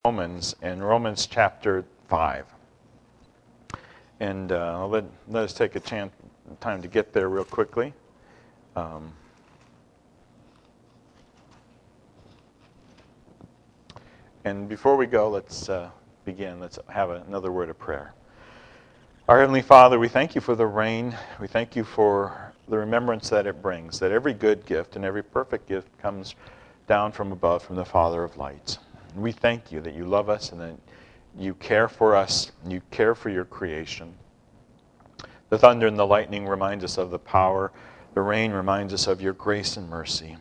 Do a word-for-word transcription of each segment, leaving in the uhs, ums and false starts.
Romans in Romans chapter five. And uh, let, let us take a chance, time to get there real quickly. Um, and before we go, let's uh, begin. Let's have another word of prayer. Our Heavenly Father, we thank you for the rain. We thank you for the remembrance that it brings, that every good gift and every perfect gift comes down from above, from the Father of lights. We thank you that you love us and that you care for us, and you care for your creation. The thunder and the lightning remind us of the power. The rain reminds us of your grace and mercy,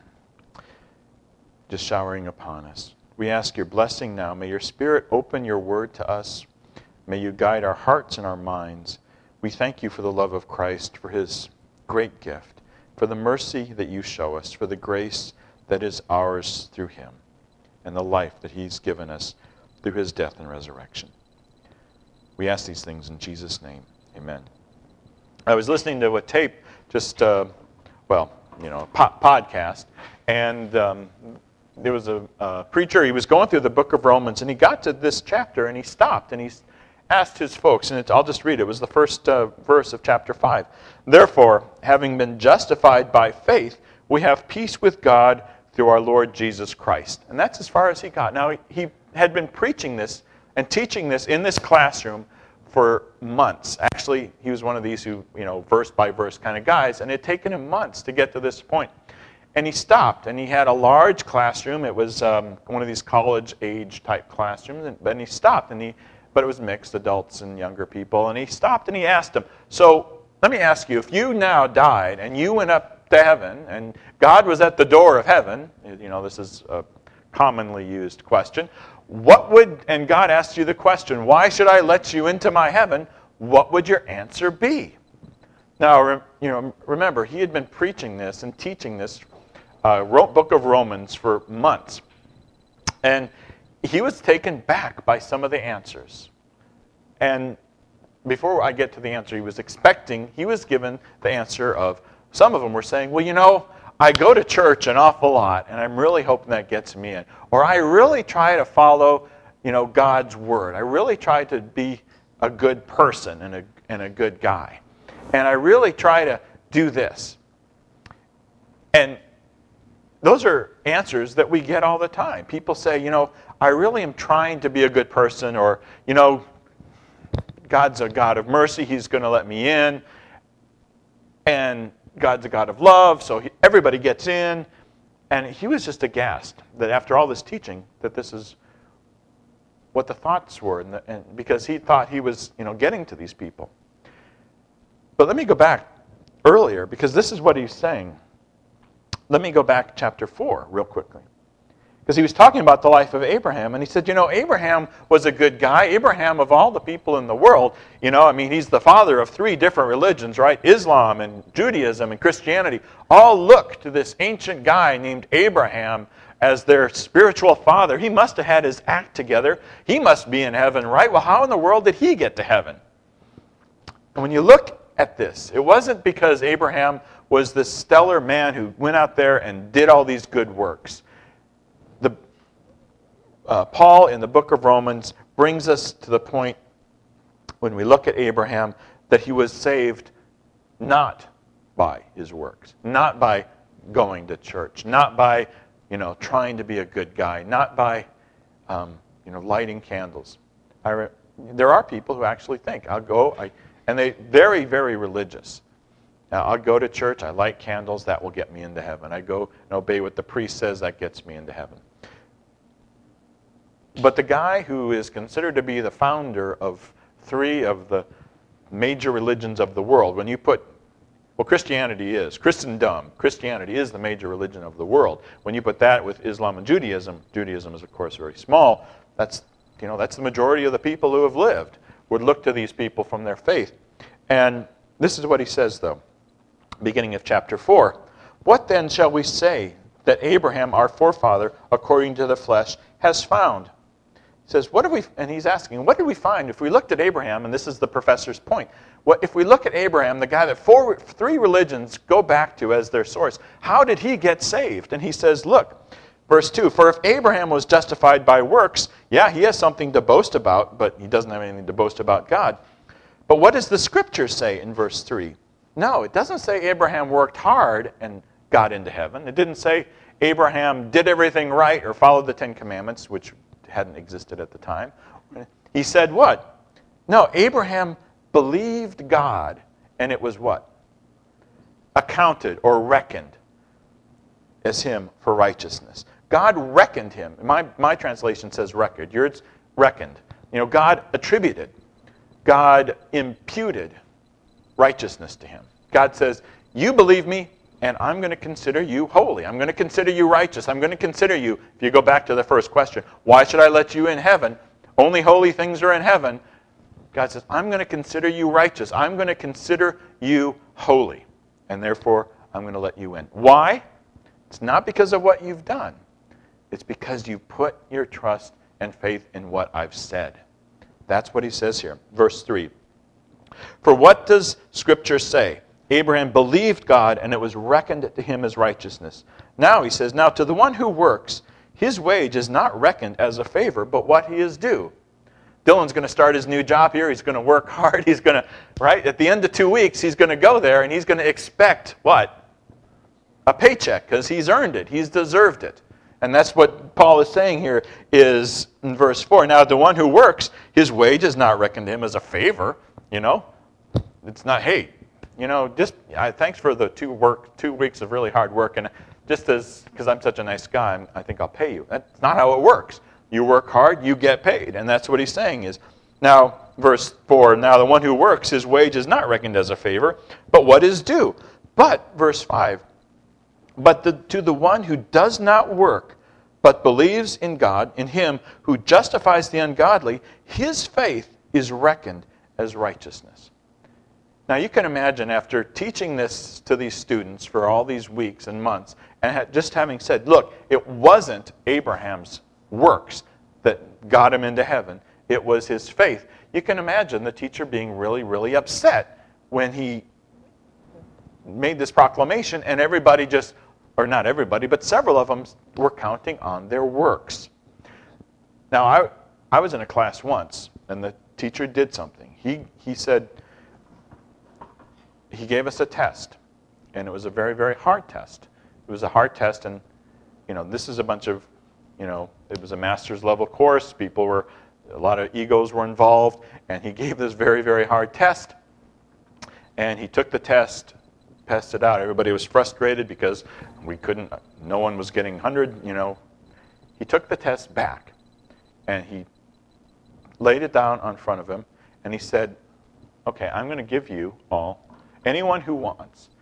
just showering upon us. We ask your blessing now. May your Spirit open your word to us. May you guide our hearts and our minds. We thank you for the love of Christ, for his great gift, for the mercy that you show us, for the grace that is ours through him, and the life that he's given us through his death and resurrection. We ask these things in Jesus' name. Amen. I was listening to a tape, just, uh, well, you know, a po- podcast, and um, there was a, a preacher, he was going through the book of Romans, and he got to this chapter, and he stopped, and he asked his folks, and it's, I'll just read it. It was the first uh, verse of chapter five. Therefore, having been justified by faith, we have peace with God through our Lord Jesus Christ. And that's as far as he got. Now, he had been preaching this and teaching this in this classroom for months. Actually, he was one of these who, you know, verse by verse kind of guys, and it had taken him months to get to this point. And he stopped, and he had a large classroom. It was um, one of these college-age type classrooms, and then he stopped, and he, but it was mixed, adults and younger people, and he stopped and he asked them, so let me ask you, if you now died and you went up to heaven, and God was at the door of heaven, you know, this is a commonly used question, what would, and God asked you the question, why should I let you into my heaven? What would your answer be? Now, you know, remember, he had been preaching this and teaching this uh, book of Romans for months, and he was taken back by some of the answers. And before I get to the answer he was expecting, he was given the answer of, some of them were saying, well, you know, I go to church an awful lot, and I'm really hoping that gets me in. Or I really try to follow, you know, God's word. I really try to be a good person and a, and a good guy. And I really try to do this. And those are answers that we get all the time. People say, you know, I really am trying to be a good person, or, you know, God's a God of mercy. He's going to let me in. And God's a God of love, so he, everybody gets in. And he was just aghast that after all this teaching, that this is what the thoughts were, and, the, and because he thought he was, you know, getting to these people. But let me go back earlier, because this is what he's saying. Let me go back to chapter four real quickly. Because he was talking about the life of Abraham, and he said, you know, Abraham was a good guy. Abraham, of all the people in the world, you know, I mean, he's the father of three different religions, right? Islam and Judaism and Christianity all look to this ancient guy named Abraham as their spiritual father. He must have had his act together. He must be in heaven, right? Well, how in the world did he get to heaven? And when you look at this, it wasn't because Abraham was this stellar man who went out there and did all these good works. The, uh, Paul in the book of Romans brings us to the point when we look at Abraham that he was saved not by his works, not by going to church, not by, you know, trying to be a good guy, not by, um, you know, lighting candles. I re- there are people who actually think, I'll go, I, and they very, very religious. Now, I'll go to church, I light candles, that will get me into heaven. I go and obey what the priest says, that gets me into heaven. But the guy who is considered to be the founder of three of the major religions of the world, when you put, well, Christianity is, Christendom, Christianity is the major religion of the world. When you put that with Islam and Judaism, Judaism is, of course, very small, that's, you know, that's the majority of the people who have lived, would look to these people from their faith. And this is what he says, though, beginning of chapter four. What then shall we say that Abraham, our forefather, according to the flesh, has found? He says, what did we, and he's asking, what did we find if we looked at Abraham, and this is the professor's point, what if we look at Abraham, the guy that four, three religions go back to as their source, how did he get saved? And he says, look, Verse two, for if Abraham was justified by works, yeah, he has something to boast about, but he doesn't have anything to boast about God. But what does the Scripture say in verse three? No, it doesn't say Abraham worked hard and got into heaven. It didn't say Abraham did everything right or followed the Ten Commandments, which hadn't existed at the time. He said what? No, Abraham believed God, and it was what? Accounted or reckoned as him for righteousness. God reckoned him. My, my translation says record. Yours reckoned. You know, God attributed. God imputed righteousness to him. God says, you believe me, and I'm going to consider you holy. I'm going to consider you righteous. I'm going to consider you, if you go back to the first question, why should I let you in heaven? Only holy things are in heaven. God says, I'm going to consider you righteous. I'm going to consider you holy. And therefore, I'm going to let you in. Why? It's not because of what you've done. It's because you put your trust and faith in what I've said. That's what he says here. Verse three. For what does Scripture say? Abraham believed God, and it was reckoned to him as righteousness. Now, he says, now to the one who works, his wage is not reckoned as a favor, but what he is due. Dylan's going to start his new job here. He's going to work hard. He's going to, right, at the end of two weeks, he's going to go there, and he's going to expect what? A paycheck, because he's earned it. He's deserved it. And that's what Paul is saying here is in verse four. Now, the one who works, his wage is not reckoned to him as a favor, you know. It's not, hey, you know, just I, thanks for the two work, two weeks of really hard work, and just as, because I'm such a nice guy, I'm, I think I'll pay you. That's not how it works. You work hard, you get paid. And that's what he's saying is, now, verse four, now the one who works, his wage is not reckoned as a favor, but what is due? But, verse five, but the, to the one who does not work, but believes in God, in him who justifies the ungodly, his faith is reckoned as righteousness. Now you can imagine after teaching this to these students for all these weeks and months, and just having said, look, it wasn't Abraham's works that got him into heaven. It was his faith. You can imagine the teacher being really, really upset when he made this proclamation and everybody just, or not everybody, but several of them were counting on their works. Now, I, I was in a class once, and the teacher did something. He, he said, he gave us a test, and it was a very, very hard test. It was a hard test, and, you know, this is a bunch of, you know, it was a master's level course. People were, a lot of egos were involved, and he gave this very, very hard test, and he took the test, passed it out. Everybody was frustrated because we couldn't, no one was getting one hundred, you know. He took the test back, and he laid it down in front of him, and he said, okay, I'm going to give you all, anyone who wants.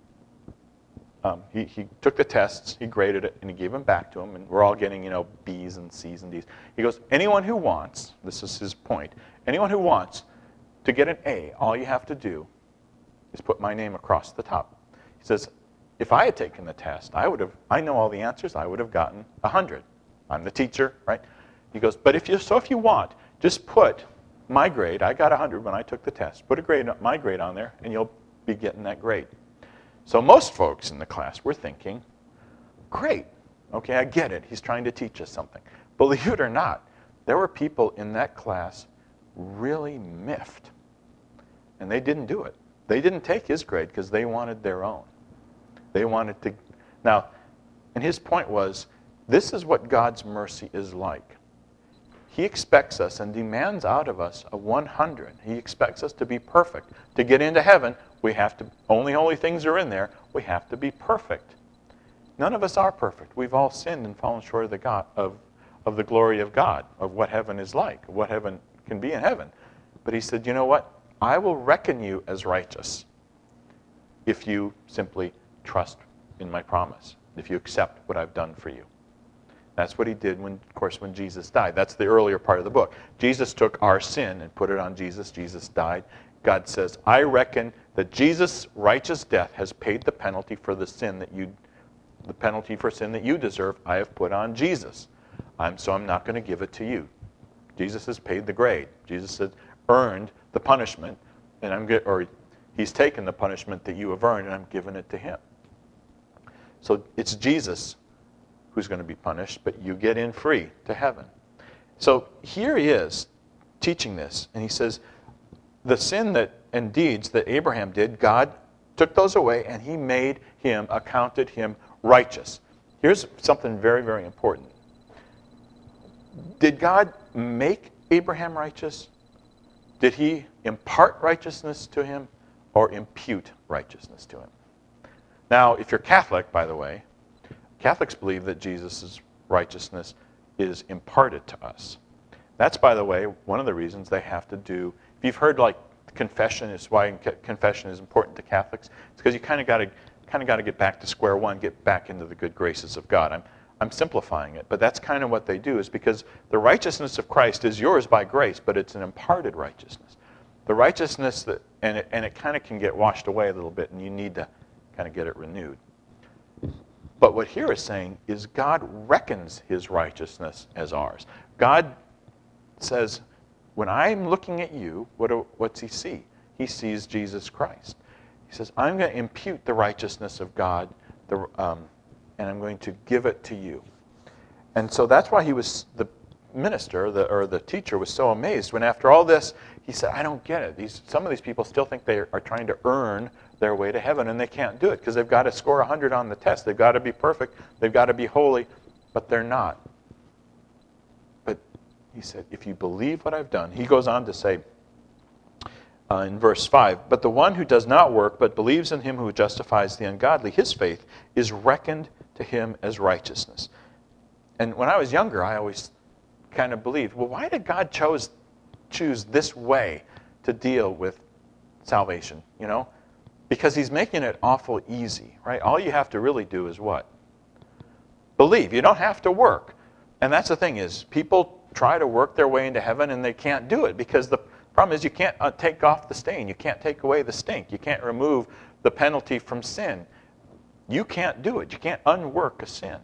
Um, he, he took the tests, he graded it, and he gave them back to him, and we're all getting, you know, B's and C's and D's. He goes, anyone who wants, this is his point, anyone who wants to get an A, all you have to do is put my name across the top. He says, if I had taken the test, I would have, I know all the answers, I would have gotten one hundred. I'm the teacher, right? He goes, but if you, so if you want, just put my grade, I got one hundred when I took the test, put a grade, my grade on there, and you'll be getting that grade. So most folks in the class were thinking, great, okay, I get it. He's trying to teach us something. Believe it or not, there were people in that class really miffed. And they didn't do it. They didn't take his grade because they wanted their own. They wanted to. Now, and his point was, this is what God's mercy is like. He expects us and demands out of us a one hundred. He expects us to be perfect. To get into heaven, we have to, only holy things are in there. We have to be perfect. None of us are perfect. We've all sinned and fallen short of the God, of, of the glory of God, of what heaven is like, what heaven can be in heaven. But he said, you know what? I will reckon you as righteous if you simply trust in my promise, if you accept what I've done for you. That's what he did, when, of course, when Jesus died. That's the earlier part of the book. Jesus took our sin and put it on Jesus. Jesus died. God says, I reckon that Jesus' righteous death has paid the penalty for the sin that you, the penalty for sin that you deserve, I have put on Jesus. I'm, so I'm not going to give it to you. Jesus has paid the grade. Jesus has earned the punishment, and I'm get, or he's taken the punishment that you have earned, and I'm giving it to him. So it's Jesus who's going to be punished, but you get in free to heaven. So here he is teaching this, and he says, the sin that and deeds that Abraham did, God took those away, and he made him, accounted him righteous. Here's something very, very important. Did God make Abraham righteous? Did he impart righteousness to him or impute righteousness to him? Now, if you're Catholic, by the way, Catholics believe that Jesus' righteousness is imparted to us. That's, by the way, one of the reasons they have to do, if you've heard like confession is why confession is important to Catholics, it's because you kind of got to kind of got to get back to square one, get back into the good graces of God. I'm I'm simplifying it, but that's kind of what they do, is because the righteousness of Christ is yours by grace, but it's an imparted righteousness. The righteousness that, and it, and it kind of can get washed away a little bit, and you need to kind of get it renewed. But what here is saying is God reckons his righteousness as ours. God says, when I'm looking at you, what do, what's he see? He sees Jesus Christ. He says, I'm going to impute the righteousness of God, the, um, and I'm going to give it to you. And so that's why he was, the minister, the, or the teacher, was so amazed when after all this, he said, I don't get it. These, some of these people still think they are trying to earn their way to heaven, and they can't do it because they've got to score one hundred on the test. They've got to be perfect. They've got to be holy, but they're not. But he said, if you believe what I've done, he goes on to say uh, in verse five, but the one who does not work but believes in him who justifies the ungodly, his faith is reckoned to him as righteousness. And when I was younger, I always kind of believed, well, why did God chose, choose this way to deal with salvation, you know? Because he's making it awful easy, right? All you have to really do is what? Believe. You don't have to work. And that's the thing is, people try to work their way into heaven and they can't do it because the problem is you can't uh, take off the stain. You can't take away the stink. You can't remove the penalty from sin. You can't do it. You can't unwork a sin.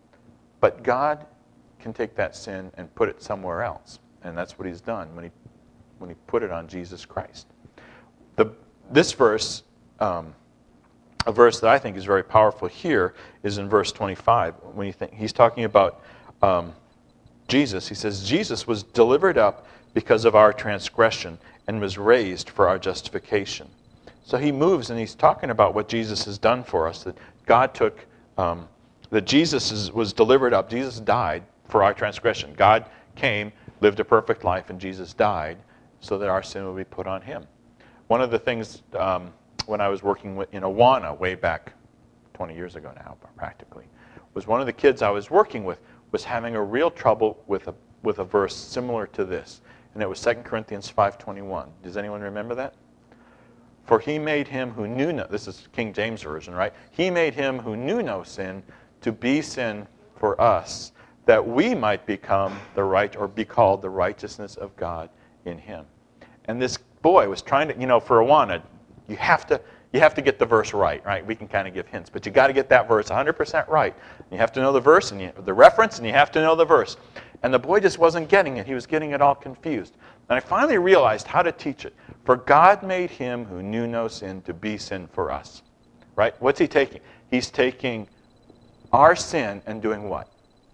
But God can take that sin and put it somewhere else. And that's what he's done when he when he put it on Jesus Christ. The, this verse, um, a verse that I think is very powerful here, is in verse twenty-five. When you think he's talking about um, Jesus, he says, Jesus was delivered up because of our transgression and was raised for our justification. So he moves and he's talking about what Jesus has done for us, that God took, um, that Jesus is, was delivered up. Jesus died for our transgression. God came, lived a perfect life, and Jesus died so that our sin would be put on him. One of the things um, when I was working with, in Awana way back twenty years ago now, practically, was one of the kids I was working with was having a real trouble with a with a verse similar to this, and it was Second Corinthians five twenty-one. Does anyone remember that? For he made him who knew no, this is King James Version, right? He made him who knew no sin to be sin for us, that we might become the right, or be called the righteousness of God in him. And this boy was trying to, you know, for Awana, you have to you have to get the verse right, right? We can kind of give hints, but you got to get that verse one hundred percent right. You have to know the verse and you, the reference, and you have to know the verse. And the boy just wasn't getting it. He was getting it all confused. And I finally realized how to teach it. For God made him who knew no sin to be sin for us. Right? What's he taking? He's taking our sin and doing what?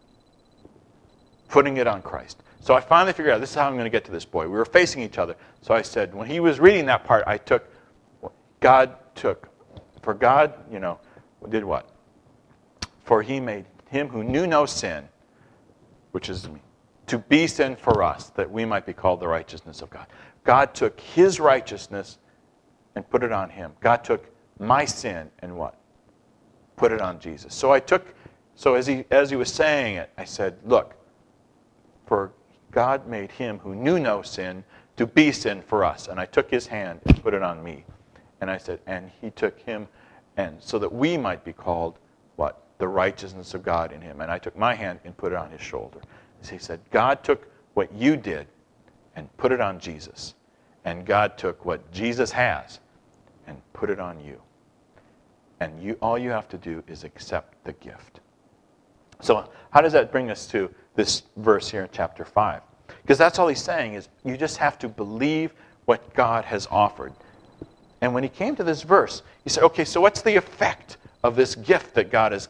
Putting it on Christ. So I finally figured out, this is how I'm going to get to this boy. We were facing each other. So I said, when he was reading that part, I took, God took, for God, you know, did what? For he made him who knew no sin, which is me, to be sin for us, that we might be called the righteousness of God. God took his righteousness and put it on him. God took my sin and what? Put it on Jesus. So I took, so as he as he was saying it, I said, look, for God made him who knew no sin to be sin for us. And I took his hand and put it on me. And I said, and he took him, and so that we might be called what? The righteousness of God in him. And I took my hand and put it on his shoulder. So he said, God took what you did and put it on Jesus. And God took what Jesus has and put it on you. And you, all you have to do is accept the gift. So how does that bring us to this verse here in chapter five? Because that's all he's saying is you just have to believe what God has offered. And when he came to this verse, he said, okay, so what's the effect of this gift that God has given?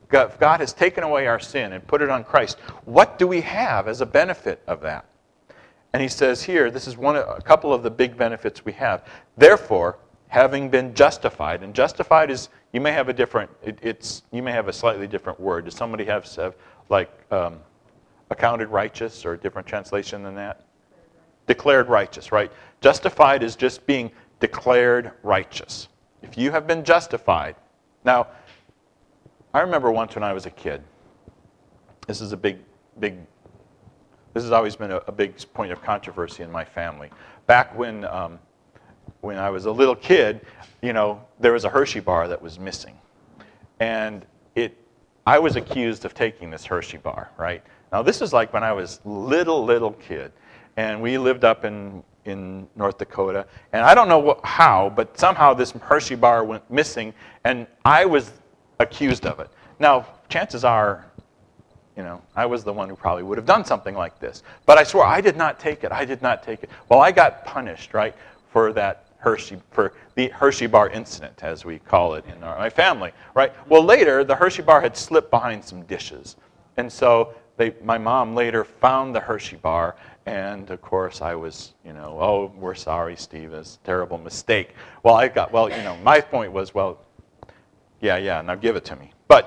God, God has taken away our sin and put it on Christ. What do we have as a benefit of that? And he says here, this is one, a couple of the big benefits we have. Therefore, having been justified, and justified is, you may have a different, it, it's, you may have a slightly different word. Does somebody have, have like, um, accounted righteous, or a different translation than that? Declared righteous, right? Justified is just being declared righteous. If you have been justified. Now, I remember once when I was a kid, this is a big, big, this has always been a, a big point of controversy in my family. Back when, um, when I was a little kid, you know, there was a Hershey bar that was missing. And it, I was accused of taking this Hershey bar, right? Now, this is like when I was little, little kid. And we lived up in, in North Dakota. And I don't know what, how, but somehow this Hershey bar went missing, and I was accused of it. Now, chances are, you know, I was the one who probably would have done something like this. But I swore, I did not take it. I did not take it. Well, I got punished, right, for that Hershey, for the Hershey bar incident, as we call it in our, my family, right? Well, later, the Hershey bar had slipped behind some dishes. And so they, my mom later found the Hershey bar, and of course I was, you know, oh, we're sorry, Steve, it's a terrible mistake. Well, I got, well, you know, my point was, well, yeah, yeah, now give it to me. But,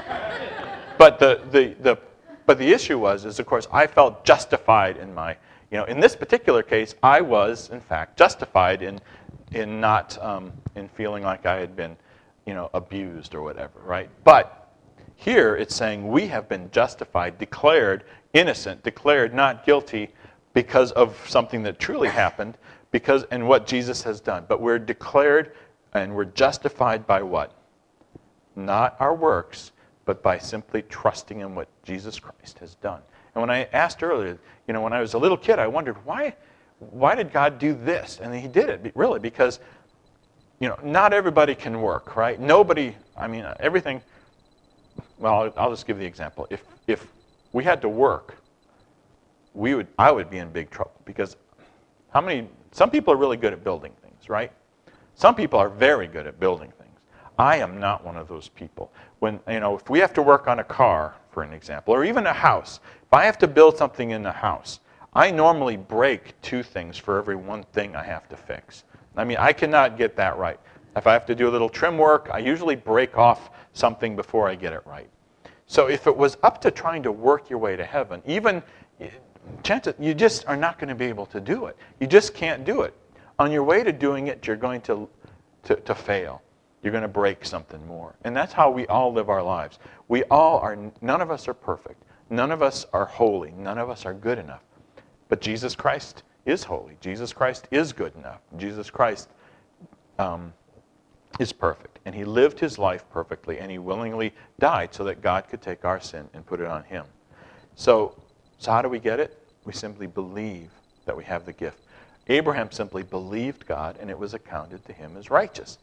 but the, the, the, but the issue was, is of course, I felt justified in my, you know, in this particular case, I was, in fact, justified in, in not, um, in feeling like I had been, you know, abused or whatever, right? But here it's saying we have been justified, declared innocent, declared not guilty because of something that truly happened, because and what Jesus has done. But we're declared and we're justified by what? Not our works, but by simply trusting in what Jesus Christ has done. And when I asked earlier, you know, when I was a little kid, I wondered, why, why did God do this? And he did it, really, because, you know, not everybody can work, right? Nobody, I mean, everything, well, I'll just give the example. If, if we had to work, we would, I would be in big trouble, because how many, some people are really good at building things, right? Some people are very good at building things. I am not one of those people. When, you know, if we have to work on a car, for an example, or even a house, if I have to build something in the house, I normally break two things for every one thing I have to fix. I mean, I cannot get that right. If I have to do a little trim work, I usually break off something before I get it right. So if it was up to trying to work your way to heaven, even, chances, you just are not going to be able to do it. You just can't do it. On your way to doing it, you're going to, to, to fail. You're going to break something more. And that's how we all live our lives. We all are, none of us are perfect. None of us are holy. None of us are good enough. But Jesus Christ is holy. Jesus Christ is good enough. Jesus Christ um, is perfect. And he lived his life perfectly, and he willingly died so that God could take our sin and put it on him. So, so how do we get it? We simply believe that we have the gift. Abraham simply believed God, and it was accounted to him as righteous.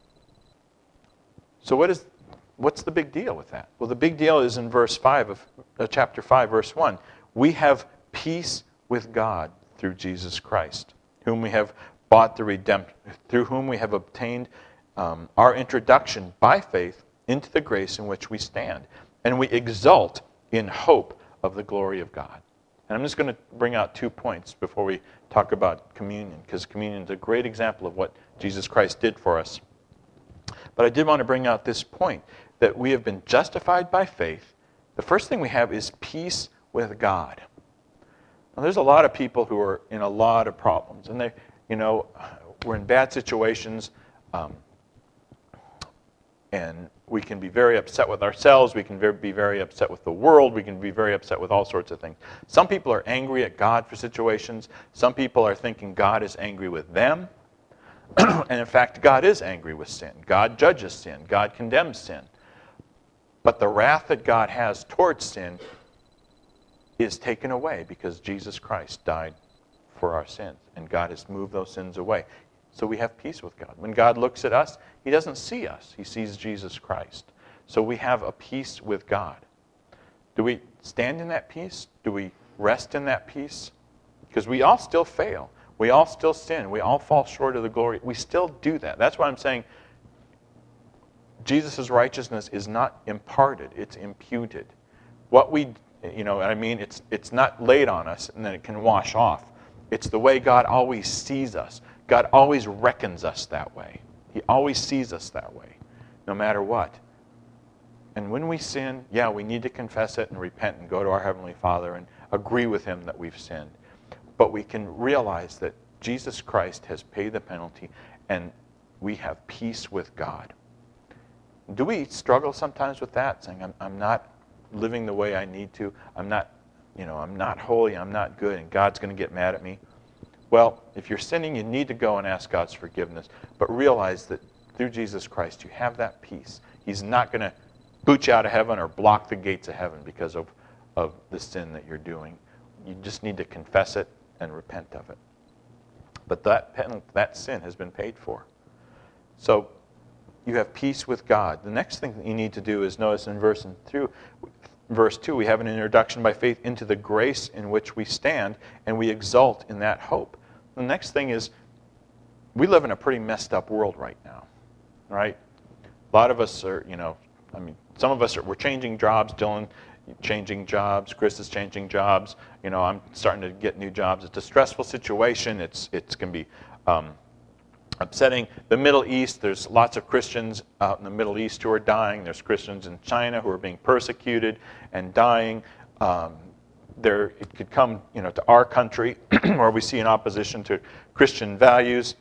So what is, what's the big deal with that? Well, the big deal is in verse five of uh, chapter five, verse one. We have peace with God through Jesus Christ, whom we have bought the redemption, through whom we have obtained um, our introduction by faith into the grace in which we stand, and we exult in hope of the glory of God. And I'm just going to bring out two points before we talk about communion, because communion is a great example of what Jesus Christ did for us. But I did want to bring out this point, that we have been justified by faith. The first thing we have is peace with God. Now, there's a lot of people who are in a lot of problems, and they, you know, we're in bad situations, um, and we can be very upset with ourselves. We can be very upset with the world. We can be very upset with all sorts of things. Some people are angry at God for situations. Some people are thinking God is angry with them. And in fact, God is angry with sin. God judges sin. God condemns sin. But the wrath that God has towards sin is taken away because Jesus Christ died for our sins. And God has moved those sins away. So we have peace with God. When God looks at us, he doesn't see us. He sees Jesus Christ. So we have a peace with God. Do we stand in that peace? Do we rest in that peace? Because we all still fail. We all still sin. We all fall short of the glory. We still do that. That's why I'm saying Jesus' righteousness is not imparted, it's imputed. What we, you know, I mean, it's it's not laid on us and then it can wash off. It's the way God always sees us. God always reckons us that way. He always sees us that way, no matter what. And when we sin, yeah, we need to confess it and repent and go to our Heavenly Father and agree with Him that we've sinned. But we can realize that Jesus Christ has paid the penalty and we have peace with God. Do we struggle sometimes with that, saying, I'm, I'm not living the way I need to, I'm not, you know, I'm not holy, I'm not good, and God's going to get mad at me? Well, if you're sinning, you need to go and ask God's forgiveness, but realize that through Jesus Christ you have that peace. He's not going to boot you out of heaven or block the gates of heaven because of, of the sin that you're doing. You just need to confess it and repent of it. But that penalty, that sin has been paid for. So you have peace with God. The next thing that you need to do is notice in verse and through verse two, we have an introduction by faith into the grace in which we stand, and we exult in that hope. The next thing is, we live in a pretty messed up world right now, right? A lot of us are, you know, I mean, some of us are, we're changing jobs. Dylan, changing jobs. Chris is changing jobs. You know, I'm starting to get new jobs. It's a stressful situation. It's it's going to be um, upsetting. The Middle East, there's lots of Christians out in the Middle East who are dying. There's Christians in China who are being persecuted and dying. Um, there, it could come, you know, to our country where we see an opposition to Christian values.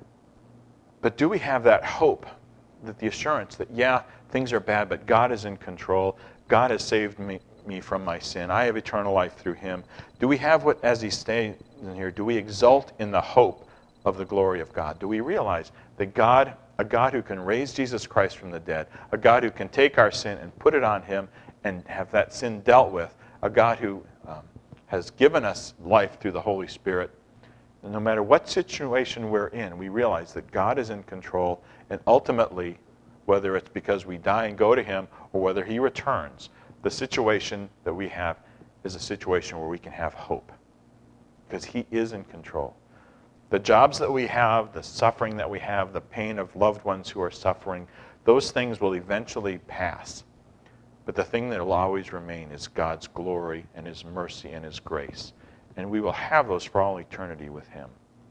But do we have that hope, that the assurance that, yeah, things are bad, but God is in control. God has saved me, me from my sin. I have eternal life through Him. Do we have what, as He stays in here, do we exult in the hope of the glory of God? Do we realize that God, a God who can raise Jesus Christ from the dead, a God who can take our sin and put it on Him and have that sin dealt with, a God who um, has given us life through the Holy Spirit, and no matter what situation we're in, we realize that God is in control, and ultimately, whether it's because we die and go to Him or whether He returns, the situation that we have is a situation where we can have hope because He is in control. The jobs that we have, the suffering that we have, the pain of loved ones who are suffering, those things will eventually pass. But the thing that will always remain is God's glory and His mercy and His grace. And we will have those for all eternity with Him.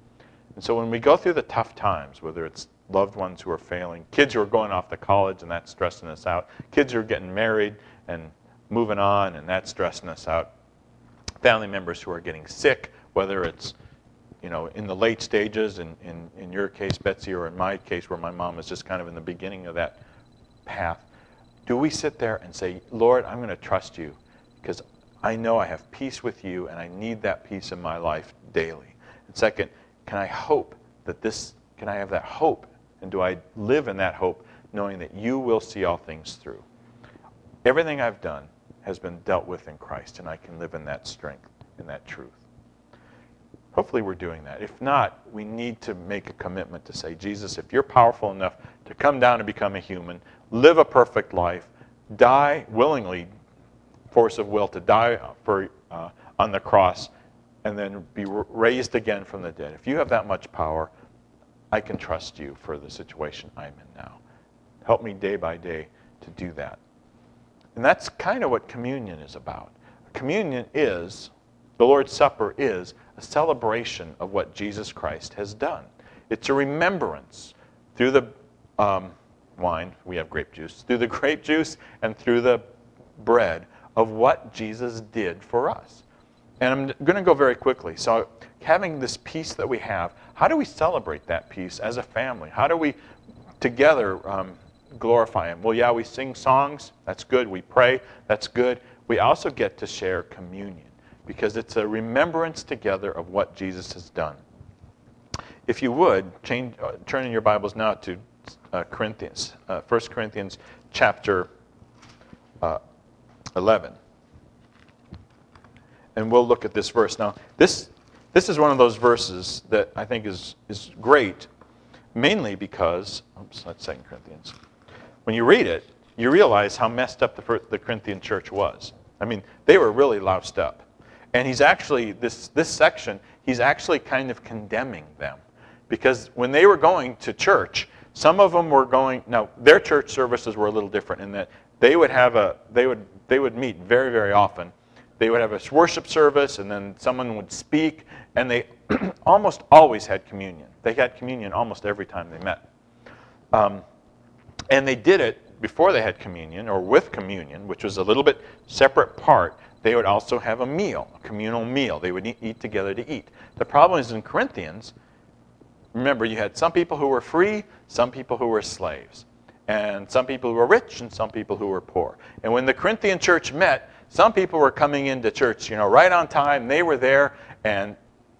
And so when we go through the tough times, whether it's loved ones who are failing, kids who are going off to college and that's stressing us out, kids who are getting married and moving on and that's stressing us out, family members who are getting sick, whether it's, you know, in the late stages, in, in, in your case, Betsy, or in my case where my mom was just kind of in the beginning of that path, do we sit there and say, Lord, I'm going to trust You because I know I have peace with You and I need that peace in my life daily? And second, can I hope that this, can I have that hope? And do I live in that hope knowing that You will see all things through? Everything I've done has been dealt with in Christ, and I can live in that strength, in that truth. Hopefully we're doing that. If not, we need to make a commitment to say, Jesus, if You're powerful enough to come down and become a human, live a perfect life, die willingly, force of will to die for uh, on the cross, and then be raised again from the dead. If You have that much power, I can trust You for the situation I'm in now. Help me day by day to do that. And that's kind of what communion is about. Communion is, the Lord's Supper is, a celebration of what Jesus Christ has done. It's a remembrance through the um, wine, we have grape juice, through the grape juice and through the bread of what Jesus did for us. And I'm going to go very quickly. So having this peace that we have, how do we celebrate that peace as a family? How do we together um, glorify Him? Well, yeah, we sing songs. That's good. We pray. That's good. We also get to share communion because it's a remembrance together of what Jesus has done. If you would, change, uh, turn in your Bibles now to uh, Corinthians, uh, First Corinthians chapter uh, eleven. And we'll look at this verse. Now, this this is one of those verses that I think is, is great, mainly because, oops, that's Second Corinthians. When you read it, you realize how messed up the, the Corinthian church was. I mean, they were really loused up. And he's actually, this, this section, he's actually kind of condemning them. Because when they were going to church, Some of them were going, now their church services were a little different in that they would have a, they would, they would meet very, very often. They would have a worship service, and then someone would speak, and they almost always had communion. They had communion almost every time they met. Um, and they did it before they had communion, or with communion, which was a little bit separate part. They would also have a meal, a communal meal. They would eat, eat together to eat. The problem is in Corinthians, remember, you had some people who were free, some people who were slaves, and some people who were rich, and some people who were poor. And when the Corinthian church met, some people were coming into church, you know, right on time. They were there, and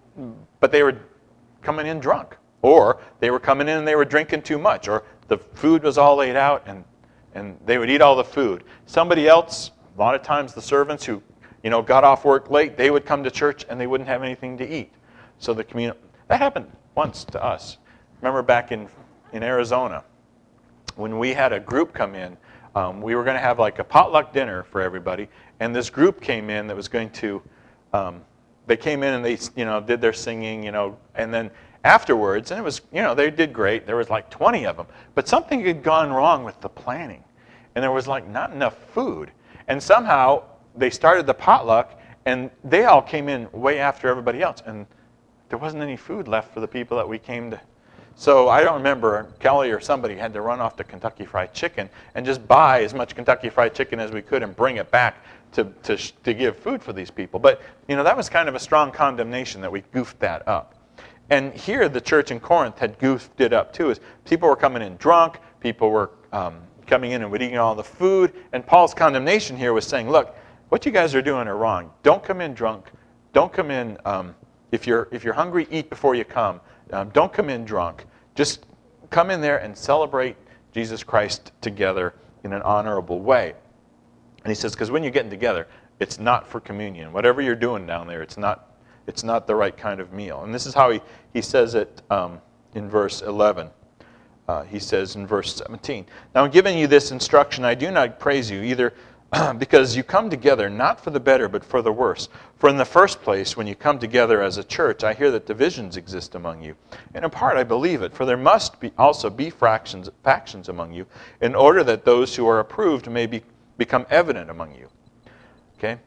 but they were coming in drunk, or they were coming in and they were drinking too much, or the food was all laid out, and and they would eat all the food. Somebody else, a lot of times the servants who, you know, got off work late, they would come to church and they wouldn't have anything to eat. So the community, that happened once to us. Remember back in in Arizona, when we had a group come in, um, we were going to have like a potluck dinner for everybody. And this group came in that was going to, um, they came in and they, you know, did their singing, you know, and then afterwards, and it was, you know, they did great. There was like twenty of them. But something had gone wrong with the planning. And there was like not enough food. And somehow they started the potluck, and they all came in way after everybody else. And there wasn't any food left for the people that we came to. So I don't remember, Kelly or somebody had to run off to Kentucky Fried Chicken and just buy as much Kentucky Fried Chicken as we could and bring it back to, to, to give food for these people. But, you know, that was kind of a strong condemnation that we goofed that up. And here the church in Corinth had goofed it up too. Is people were coming in drunk, people were um, coming in and would eat all the food, and Paul's condemnation here was saying, look, what you guys are doing are wrong. Don't come in drunk. Don't come in, um, if you're if you're hungry, eat before you come. Um, don't come in drunk. Just come in there and celebrate Jesus Christ together in an honorable way. And he says, because when you're getting together, it's not for communion. Whatever you're doing down there, it's not it's not the right kind of meal. And this is how he, he says it um, in verse eleven. Uh, he says in verse seventeen, now in giving you this instruction, I do not praise you either because you come together not for the better but for the worse. For in the first place, when you come together as a church, I hear that divisions exist among you. And in part I believe it, for there must be also be fractions, factions among you, in order that those who are approved may be, become evident among you. Okay?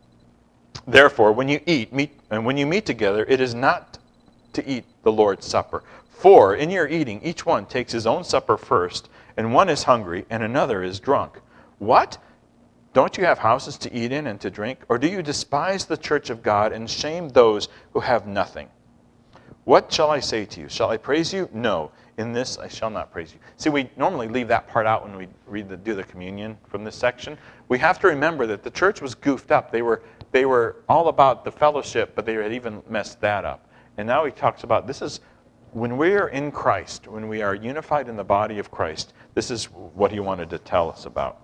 Therefore, when you eat, meet, and when you meet together, it is not to eat the Lord's Supper. For in your eating, each one takes his own supper first, and one is hungry, and another is drunk. What? Don't you have houses to eat in and to drink? Or do you despise the church of God and shame those who have nothing? What shall I say to you? Shall I praise you? No. In this I shall not praise you. See, we normally leave that part out when we read the, do the communion from this section. We have to remember that the church was goofed up. They were, they were all about the fellowship, but they had even messed that up. And now he talks about this is when we are in Christ, when we are unified in the body of Christ, this is what he wanted to tell us about.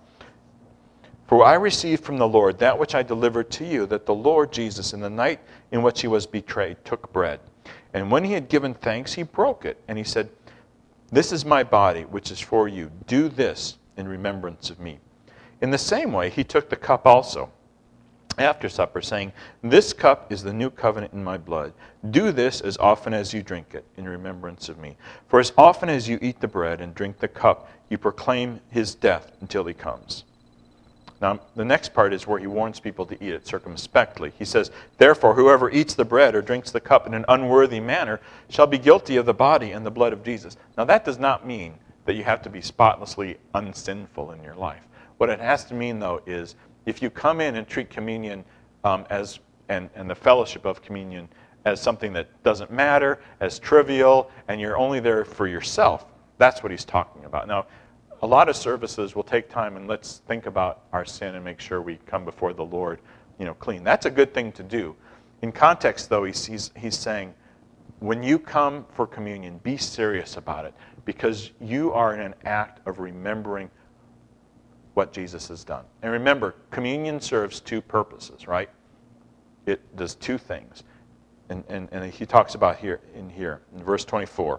For I received from the Lord that which I delivered to you, that the Lord Jesus, in the night in which he was betrayed, took bread. And when he had given thanks, he broke it. And he said, this is my body, which is for you. Do this in remembrance of me. In the same way, he took the cup also after supper, saying, this cup is the new covenant in my blood. Do this as often as you drink it in remembrance of me. For as often as you eat the bread and drink the cup, you proclaim his death until he comes. Now, the next part is where he warns people to eat it circumspectly. He says, therefore, whoever eats the bread or drinks the cup in an unworthy manner shall be guilty of the body and the blood of Jesus. Now, that does not mean that you have to be spotlessly unsinful in your life. What it has to mean, though, is if you come in and treat communion um, as and, and the fellowship of communion as something that doesn't matter, as trivial, and you're only there for yourself, that's what he's talking about. Now, a lot of services will take time and let's think about our sin and make sure we come before the Lord, you know, clean. That's a good thing to do. In context, though, he's, he's, he's saying, when you come for communion, be serious about it because you are in an act of remembering what Jesus has done. And remember, communion serves two purposes, right? It does two things. And, and, and he talks about here in here, in verse twenty-four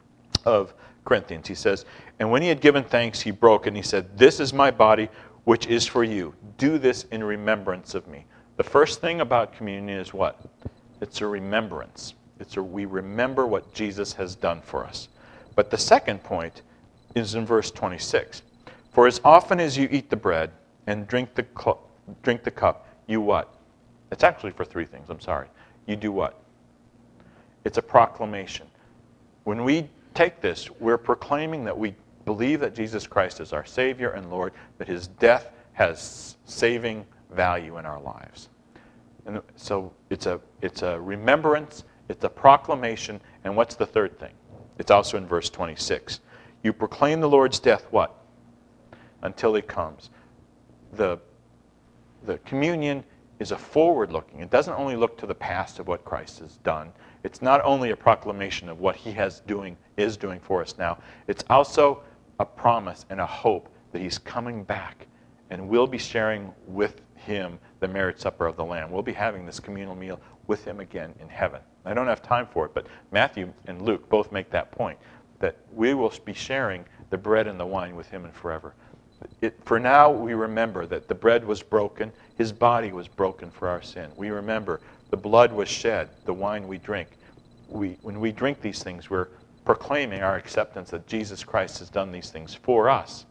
of Corinthians. He says, and when he had given thanks, he broke it, and he said, this is my body, which is for you. Do this in remembrance of me. The first thing about communion is what? It's a remembrance. It's a, we remember what Jesus has done for us. But the second point is in verse twenty-six. For as often as you eat the bread and drink the, cl- drink the cup, you what? It's actually for three things, I'm sorry. You do what? It's a proclamation. When we take this, we're proclaiming that we believe that Jesus Christ is our Savior and Lord, that his death has saving value in our lives. And so it's a, it's a remembrance, it's a proclamation, and what's the third thing? It's also in verse twenty-six. You proclaim the Lord's death, what? Until he comes. The, the communion is a forward-looking. It doesn't only look to the past of what Christ has done. It's not only a proclamation of what he has doing, is doing for us now. It's also a promise and a hope that he's coming back, and we'll be sharing with him the marriage supper of the Lamb. We'll be having this communal meal with him again in heaven. I don't have time for it, but Matthew and Luke both make that point, that we will be sharing the bread and the wine with him and forever. It, for now, we remember that the bread was broken, his body was broken for our sin. We remember the blood was shed, the wine we drink. We, when we drink these things, we're proclaiming our acceptance that Jesus Christ has done these things for us.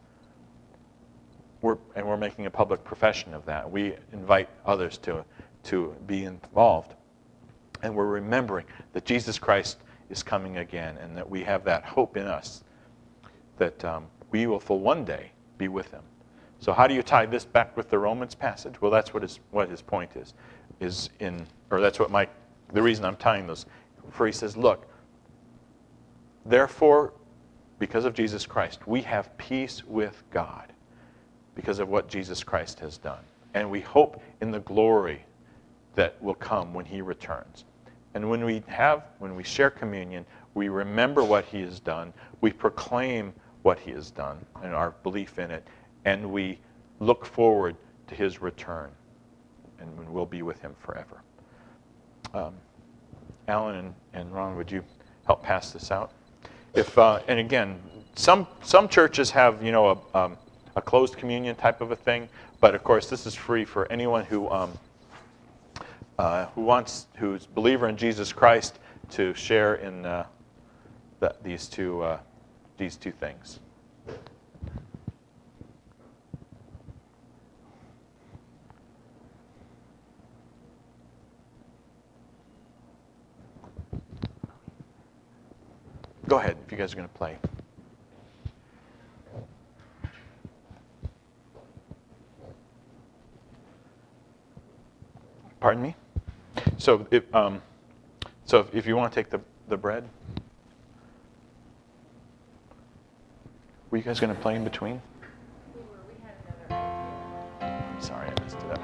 We're, and we're making a public profession of that. We invite others to, to be involved. And we're remembering that Jesus Christ is coming again, and that we have that hope in us that um, we will for one day be with him. So how do you tie this back with the Romans passage? Well, that's what his what his point is, is in, or that's what my, the reason I'm tying those. For he says, look, therefore, because of Jesus Christ, we have peace with God because of what Jesus Christ has done, and we hope in the glory that will come when he returns. And when we have, when we share communion, we remember what he has done. We proclaim what he has done and our belief in it, and we look forward to his return, and we'll be with him forever. Um, Alan and, and Ron, would you help pass this out? If uh, and again, some some churches have you know a, um, a closed communion type of a thing, but of course this is free for anyone who um, uh, who wants who's a believer in Jesus Christ to share in uh, the, these two. Uh, These two things. Go ahead, if you guys are going to play. Pardon me? So if, um, so if, if you want to take the, the bread. Were you guys going to play in between? We were. We had another idea. Sorry, I messed it up.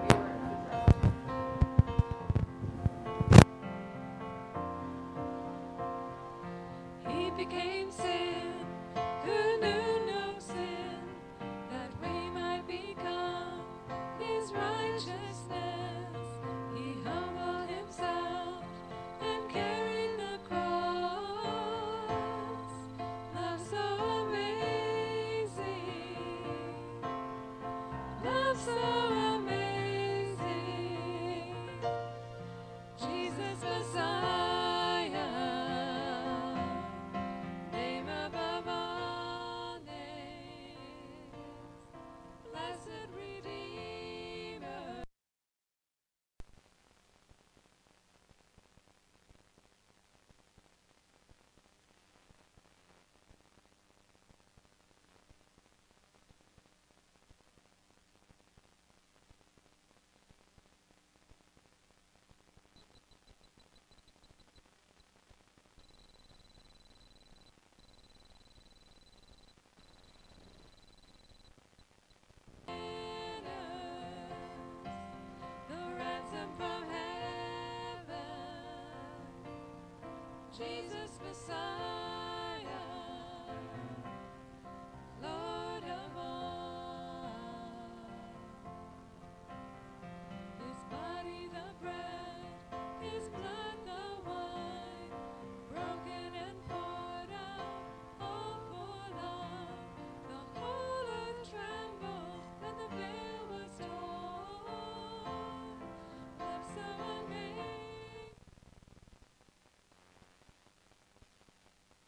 He became sin, who knew no sin, that we might become his righteousness. He humbled himself and carried the cross. Love so amazing, love so amazing, Jesus Messiah, name above all names, blessed Redeemer. The ransom from heaven, Jesus Messiah, Lord of all. His body the bread, his blood the wine, broken and poured out, all for love. The whole earth trembled when the veil was torn. Love so amazing.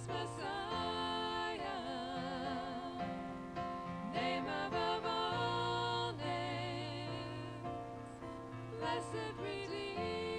Messiah, name above all names, blessed Redeemer.